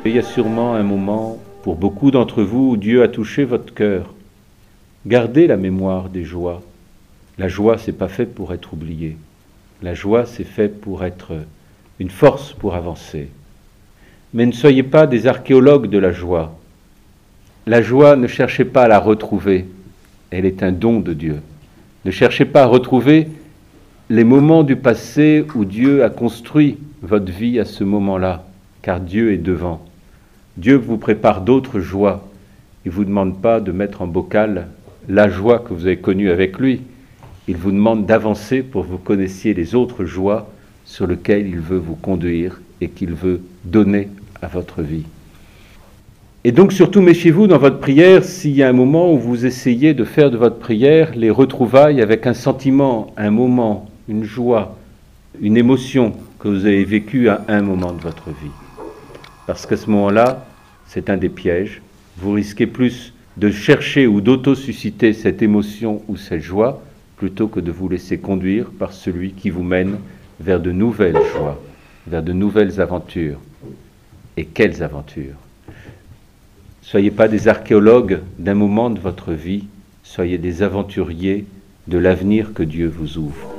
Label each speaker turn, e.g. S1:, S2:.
S1: Il y a sûrement un moment, pour beaucoup d'entre vous, où Dieu a touché votre cœur. Gardez la mémoire des joies. La joie, c'est pas fait pour être oublié. La joie, c'est fait pour être une force pour avancer. Mais ne soyez pas des archéologues de la joie. La joie, ne cherchez pas à la retrouver. Elle est un don de Dieu. Ne cherchez pas à retrouver les moments du passé où Dieu a construit votre vie à ce moment-là, car Dieu est devant. Dieu vous prépare d'autres joies. Il ne vous demande pas de mettre en bocal la joie que vous avez connue avec lui. Il vous demande d'avancer pour que vous connaissiez les autres joies sur lesquelles il veut vous conduire et qu'il veut donner à votre vie. Et donc surtout méfiez-vous dans votre prière s'il y a un moment où vous essayez de faire de votre prière les retrouvailles avec un sentiment, un moment, une joie, une émotion que vous avez vécue à un moment de votre vie. Parce qu'à ce moment-là, c'est un des pièges. Vous risquez plus de chercher ou d'auto-susciter cette émotion ou cette joie plutôt que de vous laisser conduire par celui qui vous mène vers de nouvelles joies, vers de nouvelles aventures. Et quelles aventures! Soyez pas des archéologues d'un moment de votre vie, soyez des aventuriers de l'avenir que Dieu vous ouvre.